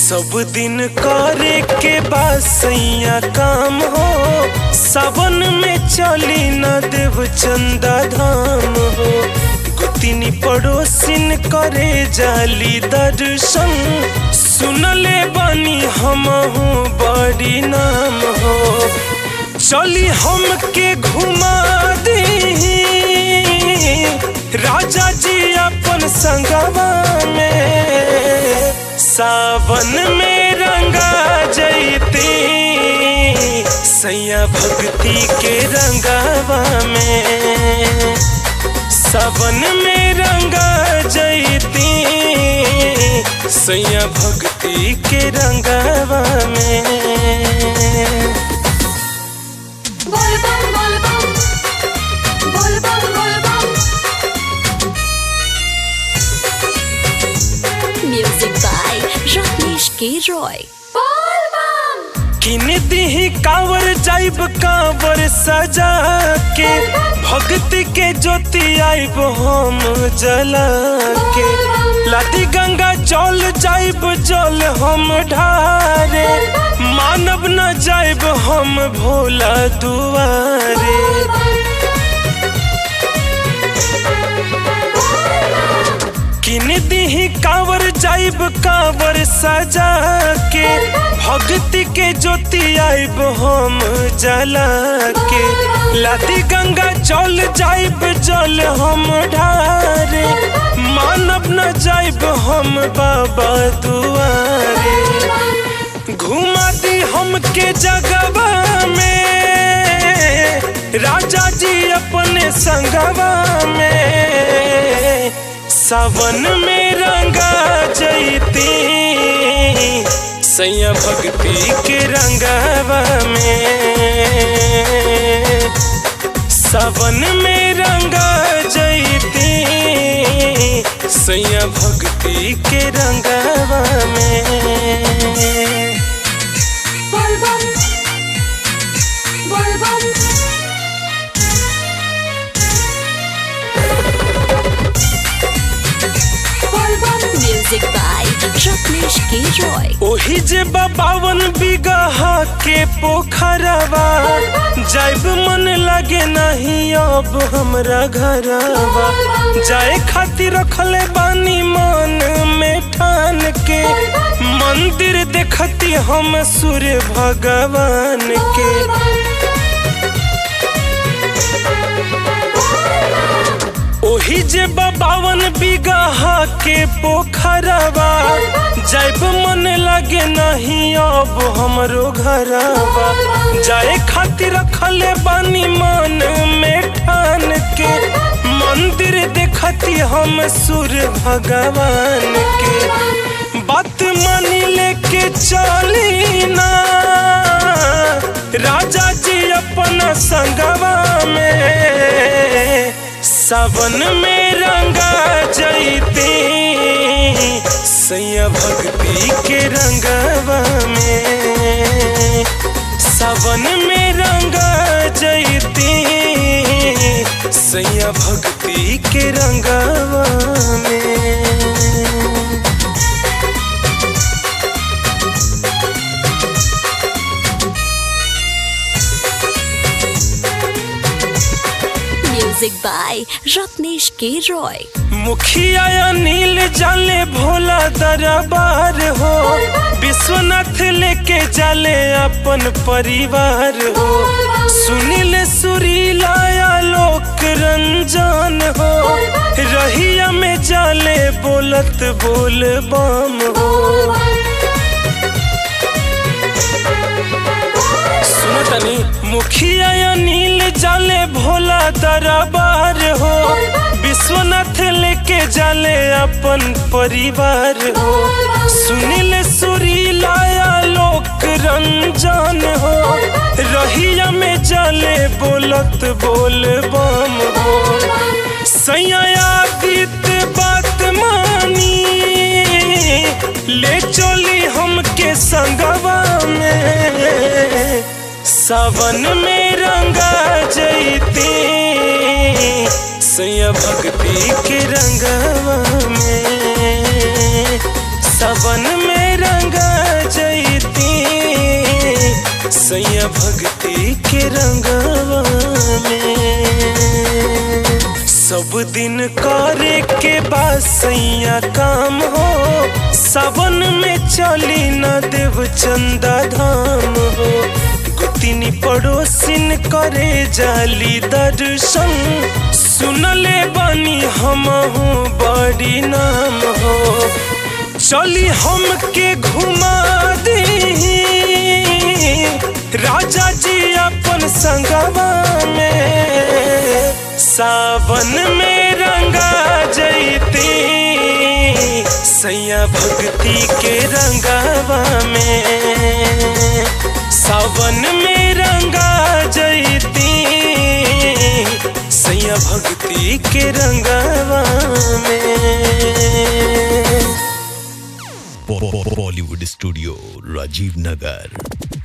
सब दिन करे के बाद सैया काम हो, सावन में चली न देव चंदा धाम हो। गुतिनी पड़ोसिन करे जाली दर्शन, सुनले बानी हमहू बड़ी नाम हो। चली हमके घुमा दी राजा जी अपन संगवा में, सावन में रंगा जैती सैया भक्ति के रंगावा में। सावन में रंगा जैती सैया भक्ति के रंगावा में। Music by Rajneesh K. Roy. किन दी कांवर जाइब कांवर सजा के, भक्ति के ज्योति आइब हम जला के। लाती गंगा जल जाइब जल हम ढारे, मानव न जाइब हम भोला दुआरे। किन दी कांवर जाइब कांवर सजा के, भक्ति के ज्योति आइब हम जला के। लाती गंगा जल जाइब जल हम ढारे, मानव न जाइब हम बाबा दुआरे। घुमा दी हमके जगवा में राजा जी अपने संगवा में, सावन में रंगा जैती सैया भक्ति के रंगावा में। सावन में रंगा जैती सैया भक्ति के रंगावा में। Music by Rajneesh K. Roy. ओही जे 52 बीघा के पोखरवा, जाइब मन लगे नहीं अब हमरा घरवा। जाए खातिर रखले बानी मन में ठान के, मंदिर देखती हम सूर्य भगवान के। ओही जे 52 बीघा के पोखरवा, जाइब मन लगे नहीं अब हमरो घरवा। जाए खातिर रखले बानी मन में ठान के, मंदिर देखती हम सूर्य भगवान के। बात मानी लेके चली ना राजा जी अपना संगवा में, सावन में रंगा जैती सैया भक्ति के रंगवा में। सावन में रंगा जैती सैया भक्ति के रंगवा में। Music by Rajneesh K. Roy. मुखिया अनिल जाले भोला दरबार हो, विश्वनाथ लेके जाले अपन परिवार हो। सुनील सुरीला लोक रंजन हो, रहिया में जाले बोलत बोल बम हो। सुनो तनी मुखिया अनिल जाले भोला दरबार हो, विश्वनाथ लेके जाले अपन परिवार हो। सुनील सुरीला लोक रंजन हो, रहिया में जाले बोलत बोल बम हो। सैया बीत बात मानी ले चली हमके संगवा में, सावन में रंगा जैती सैया भक्ति के रंगवा में। सावन में रंगा दिन करे के बाद सैया काम हो, सावन में चली न देव चंदा धाम हो। गुतिनी पड़ोसिन करे जाली दर्शन, सुनले बानी हमहू बड़ी नाम हो। चली हमके घुमा दी राजा जी अपन संगवा में, सावन में रंगा जैती सैया भक्ति के रंगवा में, सावन में रंगा जैती सैया भक्ति के रंगवा में। Bollywood studio, Rajiv Nagar.